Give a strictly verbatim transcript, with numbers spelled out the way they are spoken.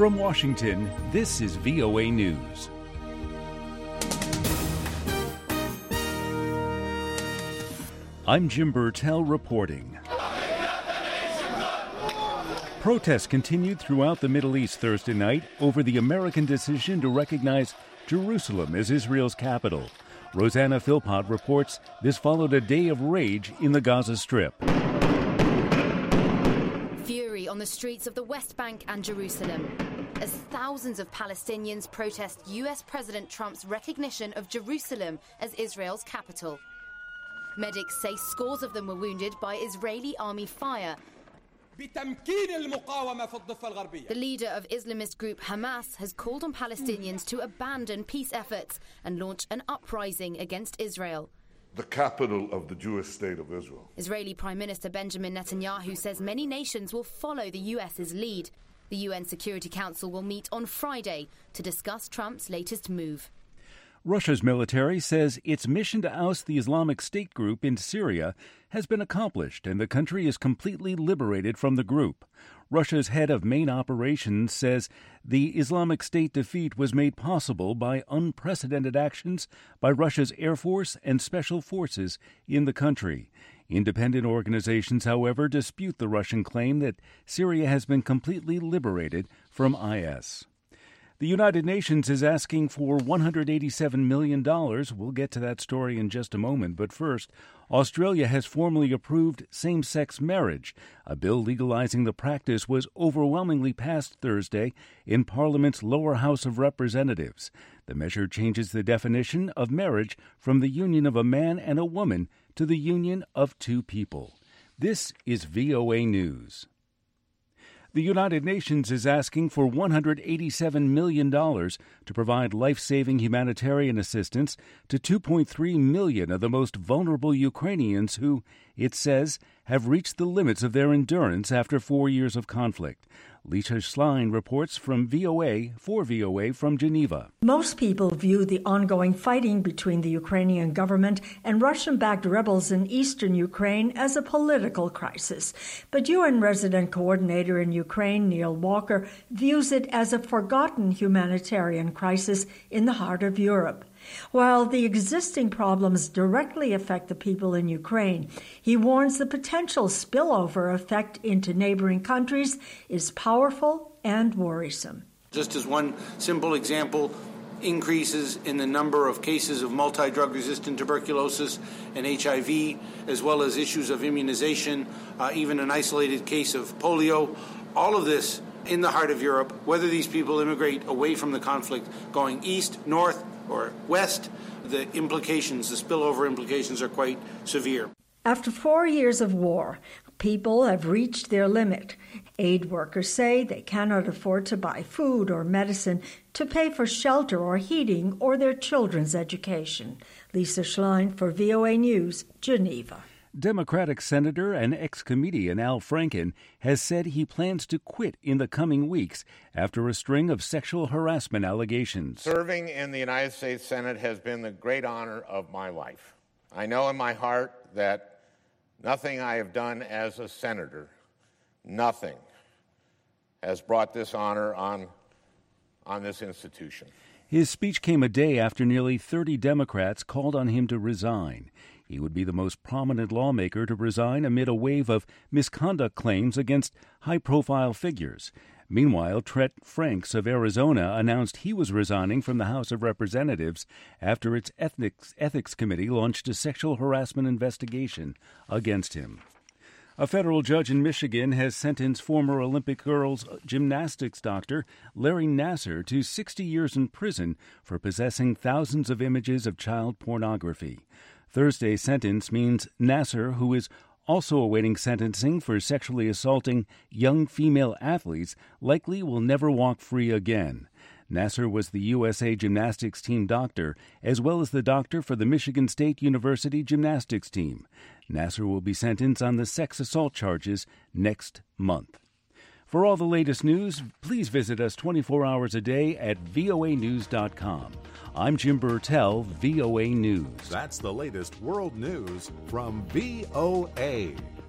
From Washington, this is V O A News. I'm Jim Burtell reporting. Protests continued throughout the Middle East Thursday night over the American decision to recognize Jerusalem as Israel's capital. Rosanna Philpott reports this followed a day of rage in the Gaza Strip. Fury on the streets of the West Bank and Jerusalem as thousands of Palestinians protest U S President Trump's recognition of Jerusalem as Israel's capital. Medics say scores of them were wounded by Israeli army fire. The leader of Islamist group Hamas has called on Palestinians to abandon peace efforts and launch an uprising against Israel. The capital of the Jewish state of Israel. Israeli Prime Minister Benjamin Netanyahu says many nations will follow the U S's lead. The U N Security Council will meet on Friday to discuss Trump's latest move. Russia's military says its mission to oust the Islamic State group in Syria has been accomplished and the country is completely liberated from the group. Russia's head of main operations says the Islamic State defeat was made possible by unprecedented actions by Russia's Air Force and Special Forces in the country. Independent organizations, however, dispute the Russian claim that Syria has been completely liberated from I S. The United Nations is asking for one hundred eighty-seven million dollars. We'll get to that story in just a moment. But first, Australia has formally approved same-sex marriage. A bill legalizing the practice was overwhelmingly passed Thursday in Parliament's lower house of representatives. The measure changes the definition of marriage from the union of a man and a woman to the union of two people. This is V O A News. The United Nations is asking for one hundred eighty-seven million dollars to provide life-saving humanitarian assistance to two point three million of the most vulnerable Ukrainians who, it says, have reached the limits of their endurance after four years of conflict. Lisa Schlein reports from V O A for V O A from Geneva. Most people view the ongoing fighting between the Ukrainian government and Russian-backed rebels in eastern Ukraine as a political crisis. But U N resident coordinator in Ukraine, Neil Walker, views it as a forgotten humanitarian crisis in the heart of Europe. While the existing problems directly affect the people in Ukraine, he warns the potential spillover effect into neighboring countries is powerful and worrisome. Just as one simple example, increases in the number of cases of multi-drug resistant tuberculosis and H I V, as well as issues of immunization, uh, even an isolated case of polio, all of this in the heart of Europe, whether these people immigrate away from the conflict, going east, north, or west, the implications, the spillover implications are quite severe. After four years of war, people have reached their limit. Aid workers say they cannot afford to buy food or medicine, to pay for shelter or heating or their children's education. Lisa Schlein for V O A News, Geneva. Democratic Senator and ex-comedian Al Franken has said he plans to quit in the coming weeks after a string of sexual harassment allegations. Serving in the United States Senate has been the great honor of my life. I know in my heart that nothing I have done as a senator, nothing, has brought this honor on, on this institution. His speech came a day after nearly thirty Democrats called on him to resign. He would be the most prominent lawmaker to resign amid a wave of misconduct claims against high-profile figures. Meanwhile, Tret Franks of Arizona announced he was resigning from the House of Representatives after its ethics, ethics committee launched a sexual harassment investigation against him. A federal judge in Michigan has sentenced former Olympic girls gymnastics doctor Larry Nassar to sixty years in prison for possessing thousands of images of child pornography. Thursday's sentence means Nassar, who is also awaiting sentencing for sexually assaulting young female athletes, likely will never walk free again. Nassar was the U S A gymnastics team doctor, as well as the doctor for the Michigan State University gymnastics team. Nassar will be sentenced on the sex assault charges next month. For all the latest news, please visit us twenty-four hours a day at V O A news dot com. I'm Jim Burtell, V O A News. That's the latest world news from V O A.